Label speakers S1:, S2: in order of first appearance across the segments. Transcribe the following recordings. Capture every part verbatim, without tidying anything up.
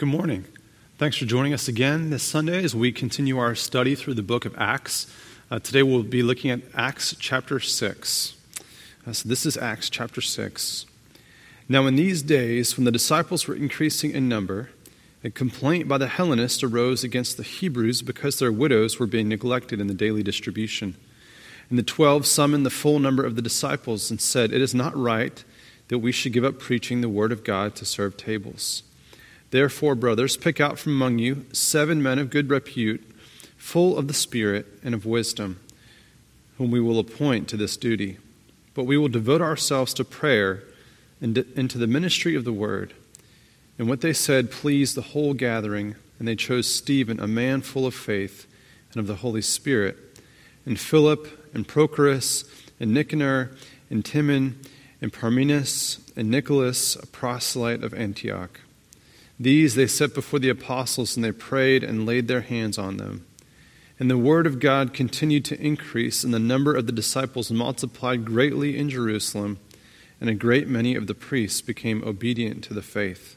S1: Good morning. Thanks for joining us again this Sunday as we continue our study through the book of Acts. Uh, today we'll be looking at Acts chapter six. Uh, so this is Acts chapter six. Now in these days, when the disciples were increasing in number, a complaint by the Hellenists arose against the Hebrews because their widows were being neglected in the daily distribution. And the twelve summoned the full number of the disciples and said, "It is not right that we should give up preaching the word of God to serve tables. Therefore, brothers, pick out from among you seven men of good repute, full of the Spirit and of wisdom, whom we will appoint to this duty. But we will devote ourselves to prayer and to the ministry of the word." And what they said pleased the whole gathering, and they chose Stephen, a man full of faith and of the Holy Spirit, and Philip and Prochorus and Nicanor and Timon and Parmenas and Nicholas, a proselyte of Antioch. These they set before the apostles, and they prayed and laid their hands on them. And the word of God continued to increase, and the number of the disciples multiplied greatly in Jerusalem, and a great many of the priests became obedient to the faith.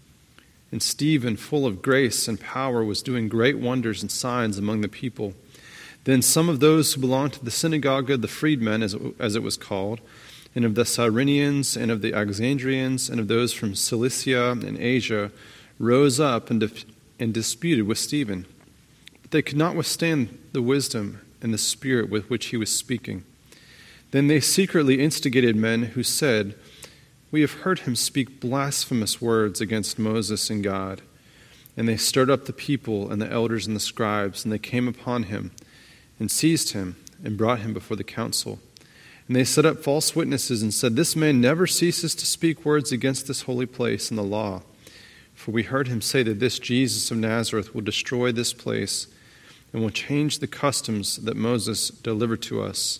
S1: And Stephen, full of grace and power, was doing great wonders and signs among the people. Then some of those who belonged to the synagogue of the freedmen, as it, as it was called, and of the Cyrenians, and of the Alexandrians, and of those from Cilicia and Asia, rose up and, dif- and disputed with Stephen. But they could not withstand the wisdom and the spirit with which he was speaking. Then they secretly instigated men who said, "We have heard him speak blasphemous words against Moses and God." And they stirred up the people and the elders and the scribes, and they came upon him and seized him and brought him before the council. And they set up false witnesses and said, "This man never ceases to speak words against this holy place and the law. For we heard him say that this Jesus of Nazareth will destroy this place and will change the customs that Moses delivered to us."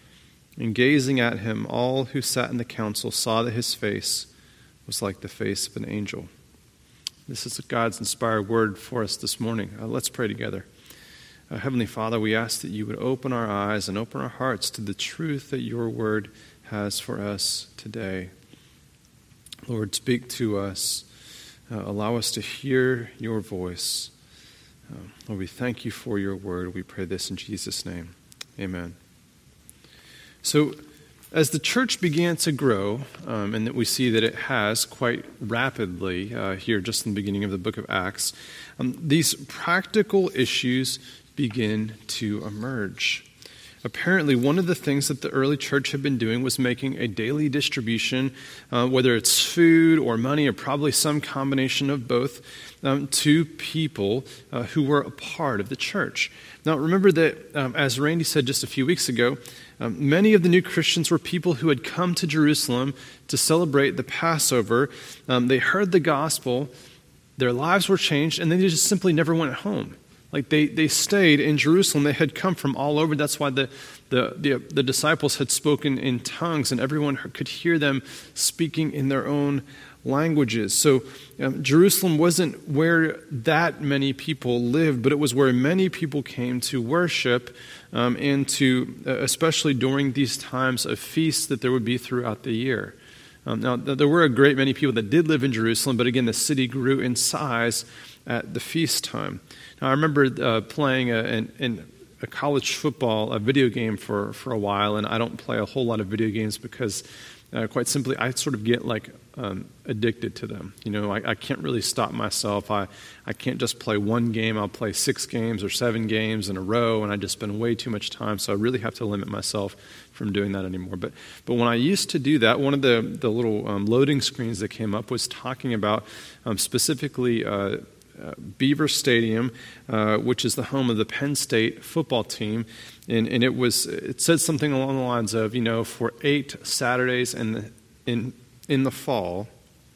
S1: And gazing at him, all who sat in the council saw that his face was like the face of an angel. This is God's inspired word for us this morning. Uh, let's pray together. Uh, Heavenly Father, we ask that you would open our eyes and open our hearts to the truth that your word has for us today. Lord, speak to us. Uh, allow us to hear your voice. Uh, Lord, we thank you for your word. We pray this in Jesus' name. Amen. So, as the church began to grow, um, and that we see that it has quite rapidly uh, here just in the beginning of the book of Acts, um, these practical issues begin to emerge. Apparently, one of the things that the early church had been doing was making a daily distribution, uh, whether it's food or money or probably some combination of both, um, to people uh, who were a part of the church. Now, remember that, um, as Randy said just a few weeks ago, um, many of the new Christians were people who had come to Jerusalem to celebrate the Passover. Um, they heard the gospel, their lives were changed, and then they just simply never went home. Like they, they stayed in Jerusalem. They had come from all over. That's why the, the, the, the disciples had spoken in tongues, and everyone could hear them speaking in their own languages. So um, Jerusalem wasn't where that many people lived, but it was where many people came to worship, um, and to, uh, especially during these times of feasts that there would be throughout the year. Um, now, there were a great many people that did live in Jerusalem, but again, the city grew in size at the feast time. Now, I remember uh, playing a, in, in a college football a video game for, for a while, and I don't play a whole lot of video games because, uh, quite simply, I sort of get like um, addicted to them. You know, I, I can't really stop myself. I, I can't just play one game. I'll play six games or seven games in a row, and I just spend way too much time, so I really have to limit myself from doing that anymore. But but when I used to do that, one of the, the little um, loading screens that came up was talking about um, specifically uh, Uh, Beaver Stadium, uh, which is the home of the Penn State football team, and, and it was it said something along the lines of, you know, for eight Saturdays in the, in in the fall,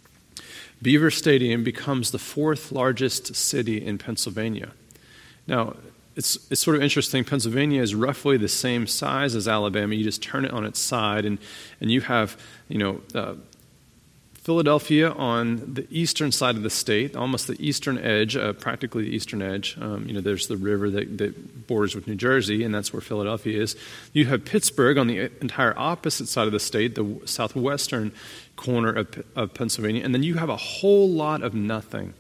S1: Beaver Stadium becomes the fourth largest city in Pennsylvania. Now, it's it's sort of interesting. Pennsylvania is roughly the same size as Alabama. You just turn it on its side, and and you have, you know, Uh, Philadelphia on the eastern side of the state, almost the eastern edge, uh, practically the eastern edge. Um, you know, there's the river that, that borders with New Jersey, and that's where Philadelphia is. You have Pittsburgh on the entire opposite side of the state, the southwestern corner of, of Pennsylvania, and then you have a whole lot of nothing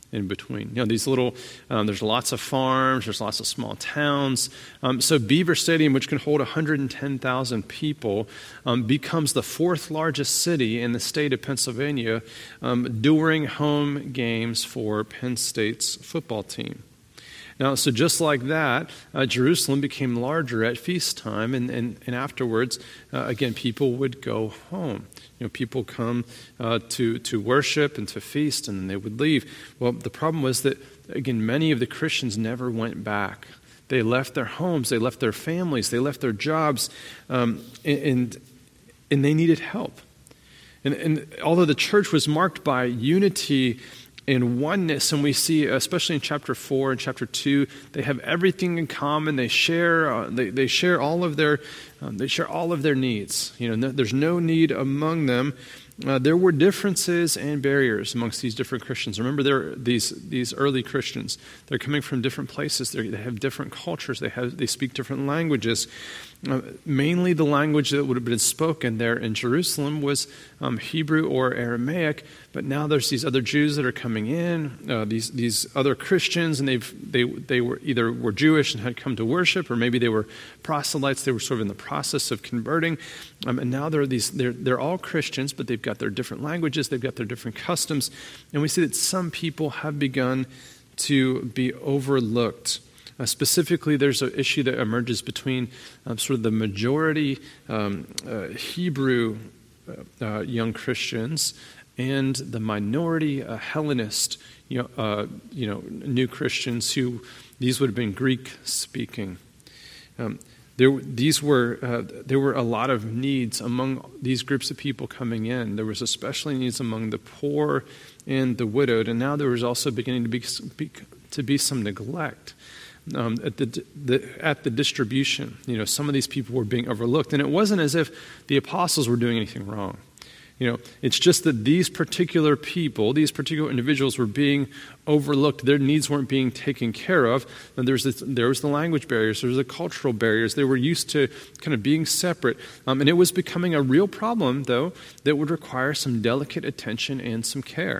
S1: in between. You know, these little, um, there's lots of farms, there's lots of small towns. Um, so Beaver Stadium, which can hold one hundred ten thousand people, um, becomes the fourth largest city in the state of Pennsylvania um, during home games for Penn State's football team. Now, so just like that, uh, Jerusalem became larger at feast time, and, and, and afterwards, uh, again, people would go home. You know, people come uh, to, to worship and to feast, and then they would leave. Well, the problem was that, again, many of the Christians never went back. They left their homes, they left their families, they left their jobs, um, and, and they needed help. And, and although the church was marked by unity and oneness, and we see, especially in chapter four and chapter two, they have everything in common. They share, uh, they they share all of their, um, they share all of their needs. You know, no, there's no need among them. Uh, there were differences and barriers amongst these different Christians. Remember, they're these these early Christians. They're coming from different places. They're, they have different cultures. They have they speak different languages. Uh, mainly, the language that would have been spoken there in Jerusalem was um, Hebrew or Aramaic. But now there's these other Jews that are coming in. Uh, these these other Christians, and they've they they were either were Jewish and had come to worship, or maybe they were proselytes. They were sort of in the process of converting, um, and now there are these. They're they're all Christians, but they've got their different languages. They've got their different customs, and we see that some people have begun to be overlooked. Uh, specifically, there's an issue that emerges between um, sort of the majority um, uh, Hebrew uh, uh, young Christians and the minority uh, Hellenist, you know, uh, you know, new Christians who these would have been Greek-speaking. Um, there, these were uh, there were a lot of needs among these groups of people coming in. There was especially needs among the poor and the widowed, and now there was also beginning to be, be to be some neglect. Um, at the, the at the distribution. You know, some of these people were being overlooked, and it wasn't as if the apostles were doing anything wrong. You know, it's just that these particular people, these particular individuals were being overlooked. Their needs weren't being taken care of. And there's this, there was the language barriers, there was the cultural barriers. They were used to kind of being separate. Um, and it was becoming a real problem, though, that would require some delicate attention and some care.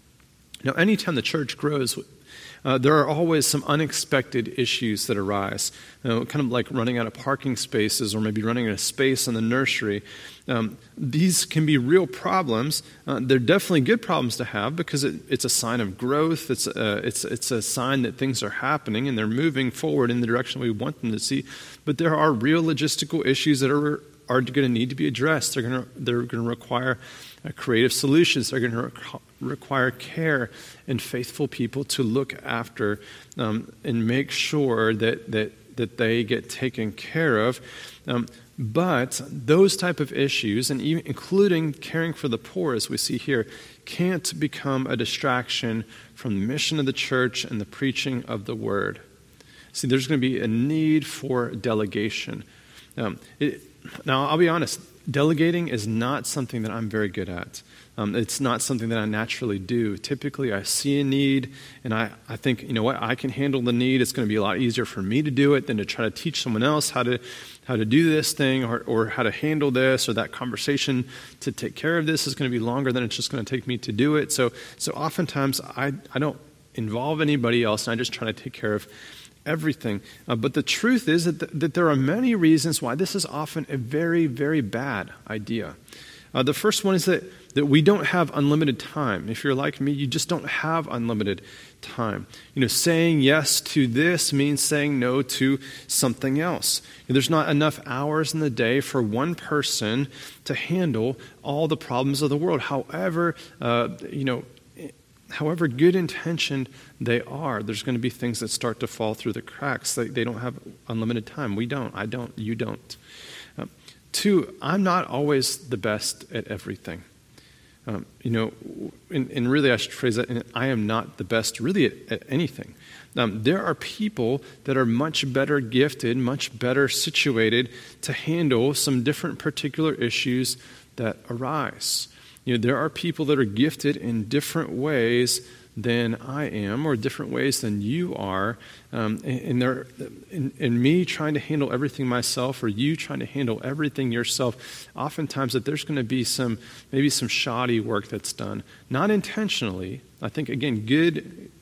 S1: Now, anytime the church grows, Uh, there are always some unexpected issues that arise, you know, kind of like running out of parking spaces or maybe running out of space in the nursery. Um, these can be real problems. Uh, they're definitely good problems to have because it, it's a sign of growth. It's a, it's, it's a sign that things are happening and they're moving forward in the direction we want them to see. But there are real logistical issues that are are going to need to be addressed. They're going to they're going to require uh, creative solutions. They're going to re- require care and faithful people to look after um, and make sure that that that they get taken care of. Um, but those type of issues, and even including caring for the poor, as we see here, can't become a distraction from the mission of the church and the preaching of the word. See, there's going to be a need for delegation. Um, it, Now, I'll be honest, delegating is not something that I'm very good at. Um, it's not something that I naturally do. Typically, I see a need, and I, I think, you know what, I can handle the need. It's going to be a lot easier for me to do it than to try to teach someone else how to how to do this thing or, or how to handle this, or that conversation to take care of this is going to be longer than it's just going to take me to do it. So, so oftentimes, I, I don't involve anybody else, and I just try to take care of everything. Uh, but the truth is that, th- that there are many reasons why this is often a very, very bad idea. Uh, the first one is that, that we don't have unlimited time. If you're like me, you just don't have unlimited time. You know, saying yes to this means saying no to something else. You know, there's not enough hours in the day for one person to handle all the problems of the world. However, uh, you know, However good intentioned they are, there's going to be things that start to fall through the cracks. They, they don't have unlimited time. We don't. I don't. You don't. Um, two, I'm not always the best at everything. Um, you know, and, and really I should phrase that, I am not the best really at, at anything. Um, there are people that are much better gifted, much better situated to handle some different particular issues that arise. You know, there are people that are gifted in different ways than I am, or different ways than you are. Um, and and, there, and, and me trying to handle everything myself, or you trying to handle everything yourself, oftentimes that there's going to be some, maybe some shoddy work that's done. Not intentionally. I think, again, good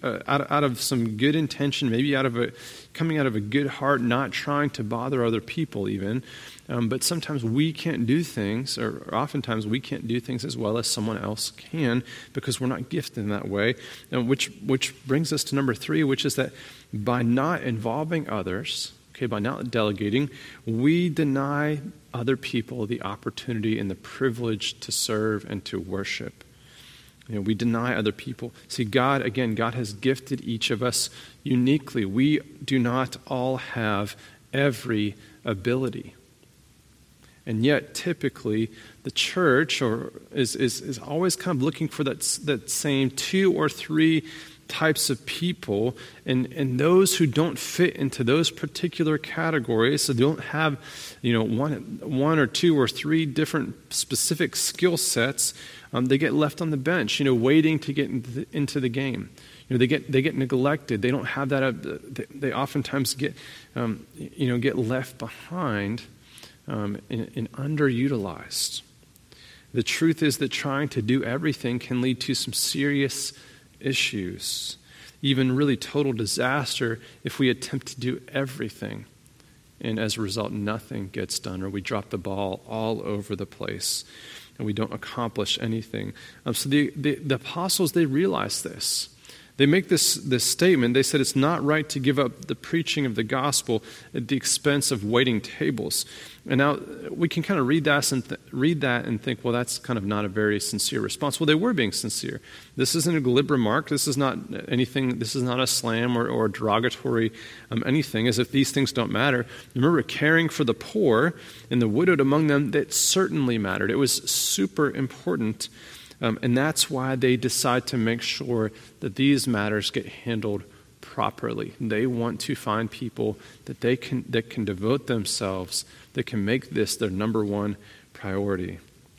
S1: uh, out, out of some good intention, maybe out of a coming out of a good heart, not trying to bother other people even. Um, but sometimes we can't do things, or oftentimes we can't do things as well as someone else can because we're not gifted in that way. And which which brings us to number three, which is that by not involving others, okay, by not delegating, we deny other people the opportunity and the privilege to serve and to worship. You know, we deny other people. See, God, again, God has gifted each of us uniquely. We do not all have every ability. And yet, typically, the church or is, is, is always kind of looking for that, that same two or three types of people, and, and those who don't fit into those particular categories, so they don't have, you know, one, one or two or three different specific skill sets, um, they get left on the bench, you know, waiting to get into the, into the game. You know, they get they get neglected. They don't have that. Uh, they, they oftentimes get, um, you know, get left behind um, and, and underutilized. The truth is that trying to do everything can lead to some serious issues, even really total disaster if we attempt to do everything, and as a result, nothing gets done, or we drop the ball all over the place, and we don't accomplish anything. Um, so the, the, the apostles, they realized this. They make this, this statement. They said it's not right to give up the preaching of the gospel at the expense of waiting tables. And now we can kind of read that and th- read that and think, well, that's kind of not a very sincere response. Well, they were being sincere. This isn't a glib remark. This is not anything. This is not a slam or, or a derogatory um, anything, as if these things don't matter. Remember, caring for the poor and the widowed among them, that certainly mattered. It was super important. Um, and that's why they decide to make sure that these matters get handled properly. They want to find people that they can that can devote themselves, that can make this their number one priority.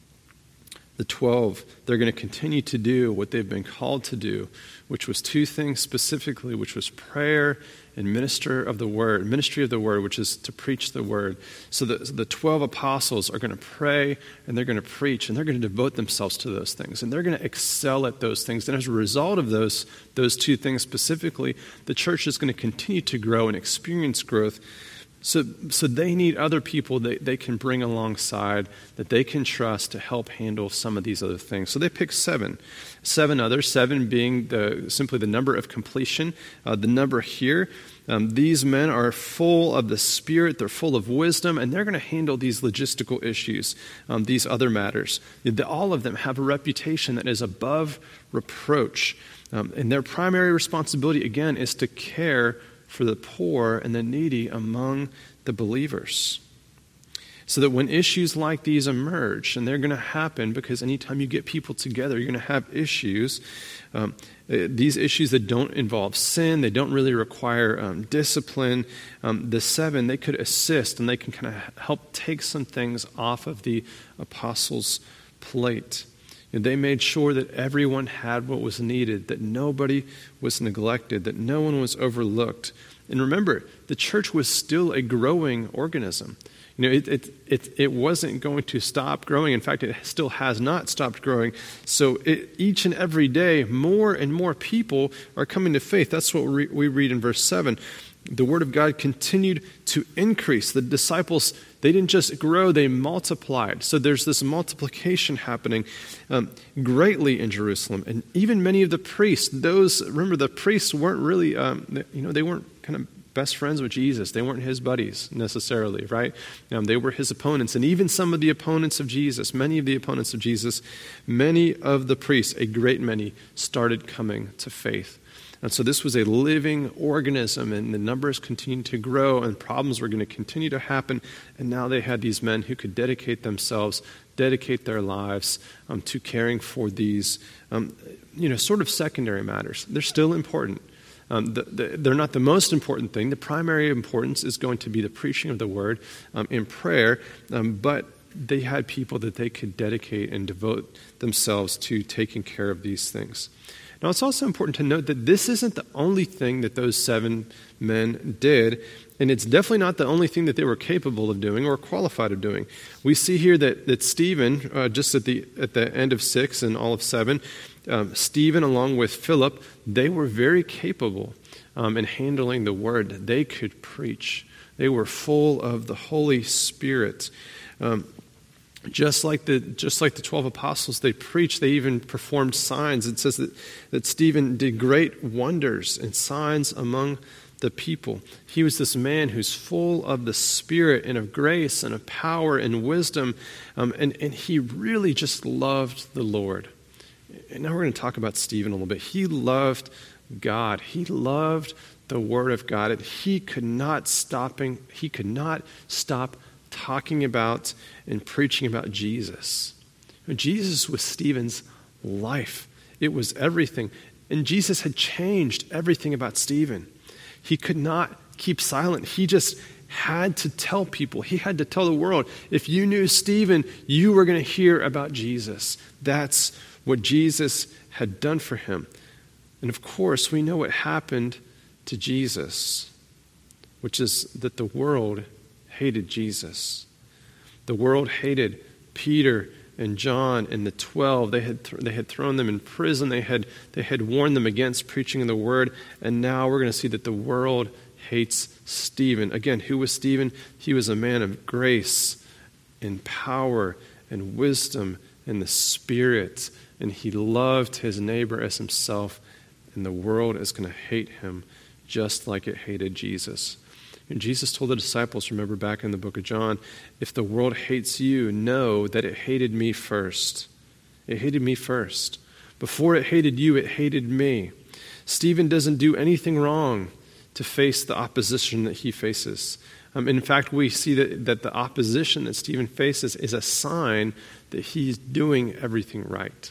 S1: The twelve, they're going to continue to do what they've been called to do, which was two things specifically, which was prayer and minister of the word, ministry of the word, which is to preach the word. So the, the twelve apostles are going to pray and they're going to preach and they're going to devote themselves to those things and they're going to excel at those things. And as a result of those, those two things specifically, the church is going to continue to grow and experience growth. So, so they need other people that they can bring alongside, that they can trust to help handle some of these other things. So they pick seven. Seven others, seven being the simply the number of completion. Uh, the number here, um, these men are full of the Spirit, they're full of wisdom, and they're going to handle these logistical issues, um, these other matters. The, all of them have a reputation that is above reproach. Um, and their primary responsibility, again, is to care for the poor and the needy among the believers. So that when issues like these emerge, and they're going to happen because anytime you get people together, you're going to have issues. Um, these issues that don't involve sin, they don't really require um, discipline. Um, the seven, they could assist and they can kind of help take some things off of the apostles' plate. And they made sure that everyone had what was needed, that nobody was neglected, that no one was overlooked. And remember, the church was still a growing organism. You know, it it it, it wasn't going to stop growing. In fact, it still has not stopped growing. So it, each and every day, more and more people are coming to faith. That's what we, we read in verse seven. The word of God continued to increase. The disciples, they didn't just grow, they multiplied. So there's this multiplication happening um, greatly in Jerusalem. And even many of the priests, those, remember the priests weren't really, um, you know, they weren't kind of best friends with Jesus. They weren't his buddies necessarily, right? Um, they were his opponents. And even some of the opponents of Jesus, many of the opponents of Jesus, many of the priests, a great many, started coming to faith. And so this was a living organism, and the numbers continued to grow, and problems were going to continue to happen. And now they had these men who could dedicate themselves, dedicate their lives um, to caring for these, um, you know, sort of secondary matters. They're still important. Um, the, the, they're not the most important thing. The primary importance is going to be the preaching of the word um, in prayer, um, but they had people that they could dedicate and devote themselves to taking care of these things. Now, it's also important to note that this isn't the only thing that those seven men did, and it's definitely not the only thing that they were capable of doing or qualified of doing. We see here that, that Stephen, uh, just at the at the end of six and all of seven, Um, Stephen, along with Philip, they were very capable um, in handling the word. They could preach. They were full of the Holy Spirit. Um, just like the just like the twelve apostles, they preached. They even performed signs. It says that, that Stephen did great wonders and signs among the people. He was this man who's full of the Spirit and of grace and of power and wisdom. Um, and, and he really just loved the Lord. And now we're going to talk about Stephen a little bit. He loved God. He loved the Word of God. And he could not stopping, he could not stop talking about and preaching about Jesus. Jesus was Stephen's life. It was everything. And Jesus had changed everything about Stephen. He could not keep silent. He just had to tell people. He had to tell the world. If you knew Stephen, you were going to hear about Jesus. That's what Jesus had done for him. And of course, we know what happened to Jesus, which is that the world hated Jesus. The world hated Peter and John and the twelve. They had th- they had thrown them in prison. They had they had warned them against preaching the word. And now we're going to see that the world hates Stephen. Again, who was Stephen? He was a man of grace and power and wisdom and the Spirit. And he loved his neighbor as himself. And the world is going to hate him just like it hated Jesus. And Jesus told the disciples, remember back in the book of John, if the world hates you, know that it hated me first. It hated me first. Before it hated you, it hated me. Stephen doesn't do anything wrong to face the opposition that he faces. Um, in fact, we see that, that the opposition that Stephen faces is a sign that he's doing everything right.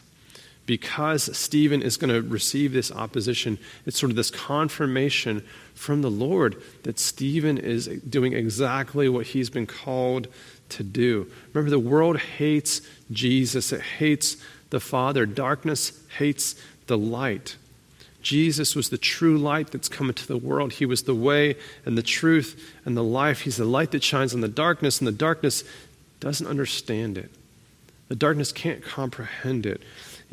S1: Because Stephen is going to receive this opposition, it's sort of this confirmation from the Lord that Stephen is doing exactly what he's been called to do. Remember, the world hates Jesus. It hates the Father. Darkness hates the light. Jesus was the true light that's come into the world. He was the way and the truth and the life. He's the light that shines in the darkness, and the darkness doesn't understand it. The darkness can't comprehend it.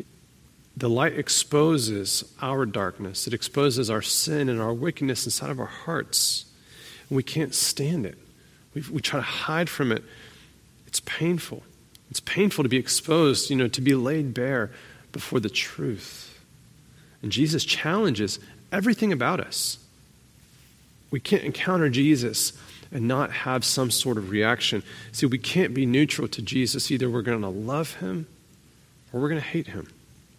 S1: The light exposes our darkness. It exposes our sin and our wickedness inside of our hearts. And we can't stand it. We, we try to hide from it. It's painful. It's painful to be exposed, you know, to be laid bare before the truth. And Jesus challenges everything about us. We can't encounter Jesus and not have some sort of reaction. See, we can't be neutral to Jesus. Either we're going to love him or we're going to hate him.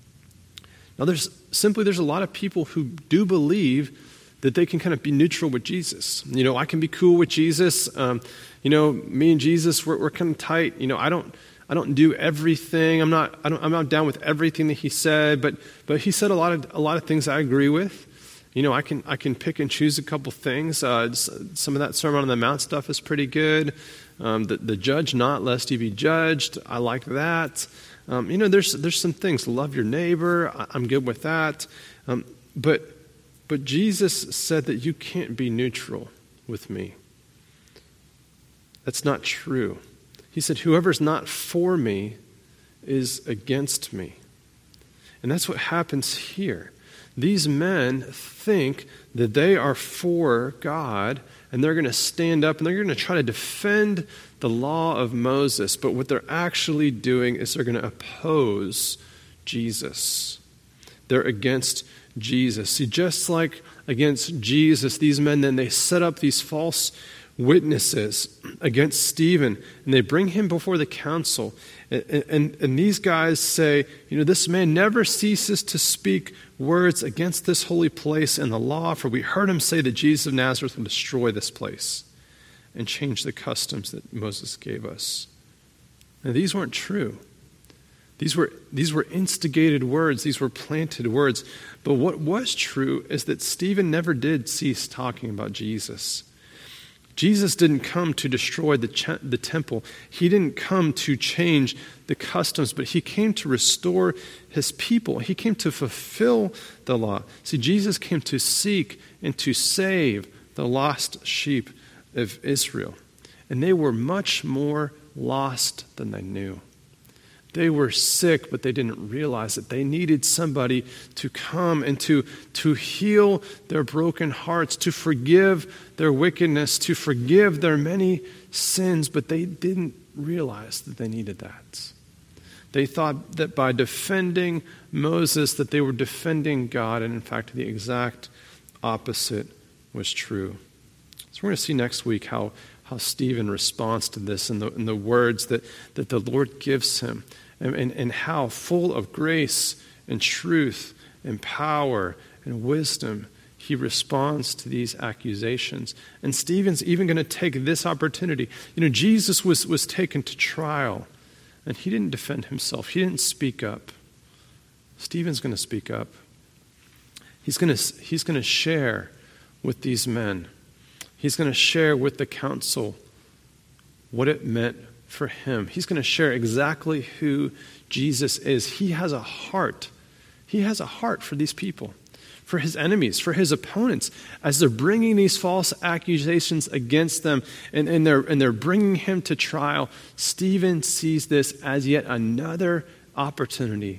S1: Now, there's simply, there's a lot of people who do believe that they can kind of be neutral with Jesus. You know, I can be cool with Jesus. Um, you know, me and Jesus, we're, we're kind of tight. You know, I don't, I don't do everything. I'm not, I don't, I'm not down with everything that he said, but, but he said a lot of, a lot of things I agree with. You know, I can, I can pick and choose a couple things. Uh, some of that Sermon on the Mount stuff is pretty good. Um, the, the judge not lest he be judged. I like that. Um, you know, there's there's some things. Love your neighbor. I, I'm good with that. Um, but but Jesus said that you can't be neutral with me. That's not true. He said, whoever's not for me is against me. And that's what happens here. These men think that they are for God, and they're going to stand up and they're going to try to defend the law of Moses. But what they're actually doing is they're going to oppose Jesus. They're against Jesus. See, just like against Jesus, these men then they set up these false witnesses against Stephen, and they bring him before the council. And, and, and these guys say, you know, this man never ceases to speak words against this holy place and the law, for we heard him say that Jesus of Nazareth will destroy this place and change the customs that Moses gave us. Now, these weren't true. These were, these were instigated words. These were planted words. But what was true is that Stephen never did cease talking about Jesus. Jesus didn't come to destroy the, ch- the temple. He didn't come to change the customs, but he came to restore his people. He came to fulfill the law. See, Jesus came to seek and to save the lost sheep of Israel. And they were much more lost than they knew. They were sick, but they didn't realize it. They needed somebody to come and to, to heal their broken hearts, to forgive their wickedness, to forgive their many sins, but they didn't realize that they needed that. They thought that by defending Moses that they were defending God, and in fact the exact opposite was true. So we're going to see next week how, how Stephen responds to this and the, and the words that, that the Lord gives him, and, and, and how full of grace and truth and power and wisdom he responds to these accusations. And Stephen's even going to take this opportunity. You know, Jesus was, was taken to trial, and he didn't defend himself. He didn't speak up. Stephen's going to speak up. He's going to, he's going to share with these men. He's going to share with the council what it meant for him. He's going to share exactly who Jesus is. He has a heart. He has a heart for these people, for his enemies, for his opponents, as they're bringing these false accusations against them, and, and, they're, and they're bringing him to trial. Stephen sees this as yet another opportunity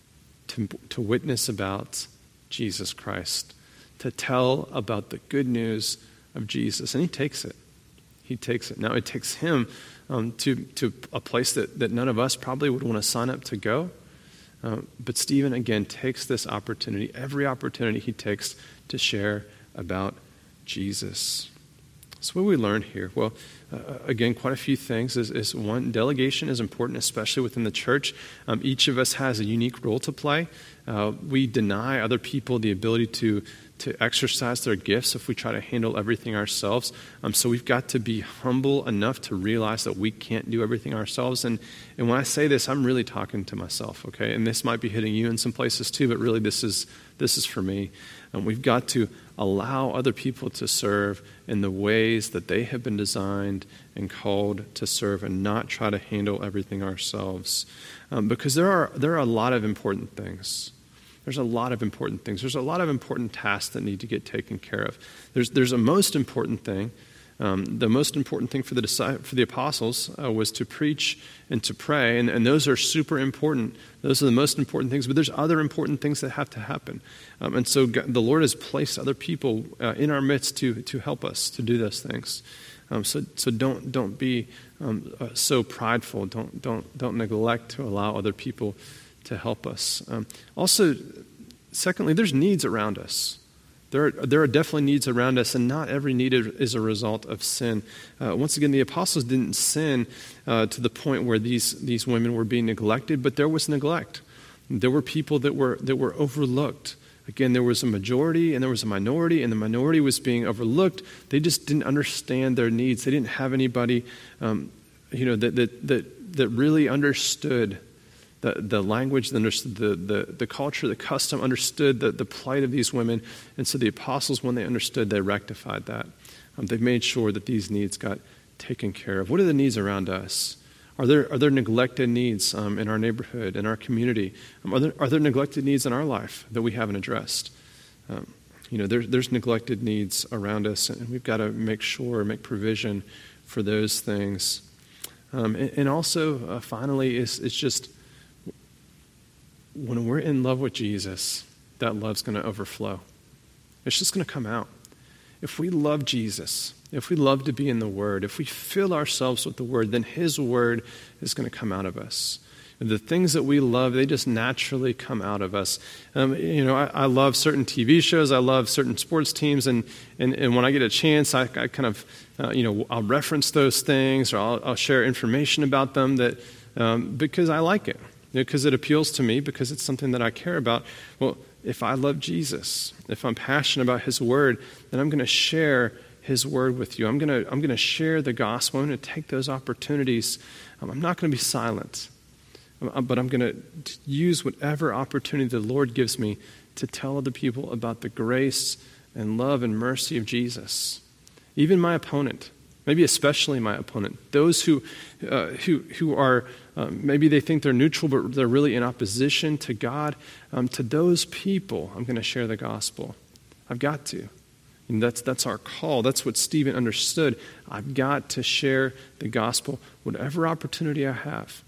S1: to, to witness about Jesus Christ, to tell about the good news of Jesus. And he takes it. He takes it. Now, it takes him um, to, to a place that, that none of us probably would want to sign up to go. Uh, but Stephen, again, takes this opportunity, every opportunity he takes to share about Jesus. So what we learn here? Well, uh, again, quite a few things. Is, is one, delegation is important, especially within the church. Um, each of us has a unique role to play. Uh, we deny other people the ability to to exercise their gifts if we try to handle everything ourselves. Um, so we've got to be humble enough to realize that we can't do everything ourselves. And, and when I say this, I'm really talking to myself, okay? And this might be hitting you in some places too, but really this is this is for me. Um, we've got to allow other people to serve in the ways that they have been designed and called to serve, and not try to handle everything ourselves. Um, because there are there are a lot of important things. There's a lot of important things. There's a lot of important tasks that need to get taken care of. There's there's a most important thing. Um, the most important thing for the for the apostles uh, was to preach and to pray, and, and those are super important. Those are the most important things, but there's other important things that have to happen. Um, and so God, the Lord has placed other people uh, in our midst to to help us to do those things. Um, so so don't don't be um, uh, so prideful. Don't don't don't neglect to allow other people to help us. Um, also, secondly, there's needs around us. There are, there are definitely needs around us, and not every need is a result of sin. Uh, once again, the apostles didn't sin uh, to the point where these, these women were being neglected, but there was neglect. There were people that were that were overlooked. Again, there was a majority and there was a minority, and the minority was being overlooked. They just didn't understand their needs. They didn't have anybody, um, you know, that that that that really understood The, the language, the, the, the, the culture, the custom, understood the, the plight of these women. And so the apostles, when they understood, they rectified that. Um, they've made sure that these needs got taken care of. What are the needs around us? Are there are there neglected needs um, in our neighborhood, in our community? Um, are, there, are there neglected needs in our life that we haven't addressed? Um, you know, there, there's neglected needs around us, and we've got to make sure, make provision for those things. Um, and, and also, uh, finally, is it's just, when we're in love with Jesus, that love's going to overflow. It's just going to come out. If we love Jesus, if we love to be in the Word, if we fill ourselves with the Word, then His Word is going to come out of us. And the things that we love, they just naturally come out of us. Um, you know, I, I love certain T V shows. I love certain sports teams. And, and, and when I get a chance, I, I kind of, uh, you know, I'll reference those things, or I'll, I'll share information about them that um, because I like it. Because it appeals to me, because it's something that I care about. Well, if I love Jesus, if I'm passionate about His Word, then I'm going to share His Word with you. I'm going to I'm going to share the gospel. I'm going to take those opportunities. Um, I'm not going to be silent, um, but I'm going to use whatever opportunity the Lord gives me to tell other people about the grace and love and mercy of Jesus. Even my opponent, maybe especially my opponent, those who uh, who who are um, maybe they think they're neutral, but they're really in opposition to God. Um, to those people, I'm going to share the gospel. I've got to. And that's that's our call. That's what Stephen understood. I've got to share the gospel, whatever opportunity I have.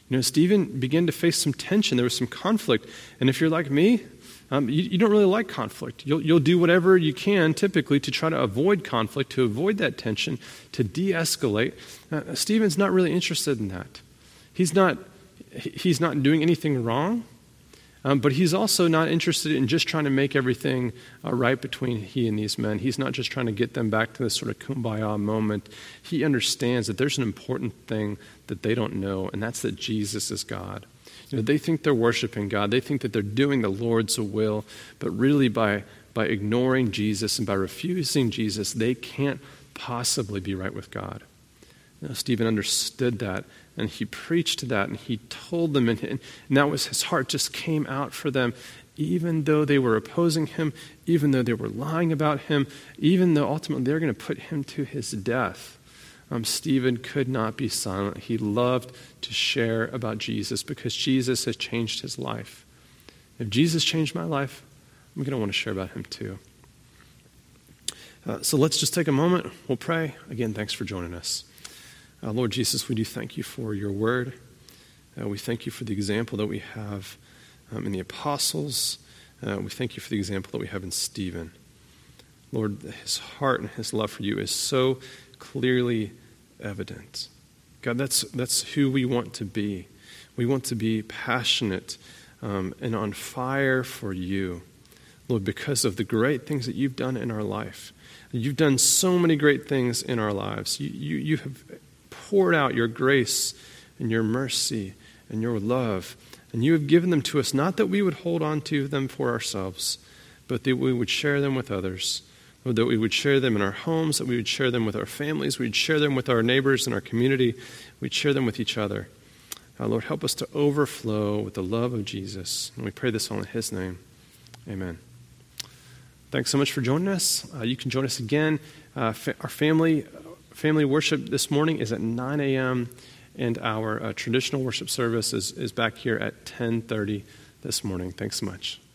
S1: You know, Stephen began to face some tension. There was some conflict. And if you're like me, um, you, you don't really like conflict. You'll, you'll do whatever you can, typically, to try to avoid conflict, to avoid that tension, to de-escalate. Uh, Stephen's not really interested in that. He's not, he's not doing anything wrong, um, but he's also not interested in just trying to make everything uh, right between he and these men. He's not just trying to get them back to this sort of kumbaya moment. He understands that there's an important thing that they don't know, and that's that Jesus is God. You know, they think they're worshiping God. They think that they're doing the Lord's will, but really by, by ignoring Jesus and by refusing Jesus, they can't possibly be right with God. You know, Stephen understood that, and he preached that, and he told them, and, and that was his heart just came out for them, even though they were opposing him, even though they were lying about him, even though ultimately they were going to put him to his death. Um, Stephen could not be silent. He loved to share about Jesus because Jesus has changed his life. If Jesus changed my life, I'm going to want to share about him too. Uh, so let's just take a moment. We'll pray. Again, thanks for joining us. Uh, Lord Jesus, we do thank you for your word. Uh, we thank you for the example that we have um, in the apostles. Uh, we thank you for the example that we have in Stephen. Lord, his heart and his love for you is so clearly evident. God, that's that's who we want to be. We want to be passionate um, and on fire for you, Lord, because of the great things that you've done in our life. You've done so many great things in our lives. You, you, you have poured out your grace and your mercy and your love, and you have given them to us, not that we would hold on to them for ourselves, but that we would share them with others. Lord, that we would share them in our homes, that we would share them with our families, we'd share them with our neighbors in our community, we'd share them with each other. Uh, Lord, help us to overflow with the love of Jesus. And we pray this all in his name. Amen. Thanks so much for joining us. Uh, you can join us again. Uh, fa- our family family worship this morning is at nine a.m., and our uh, traditional worship service is, is back here at ten thirty this morning. Thanks so much.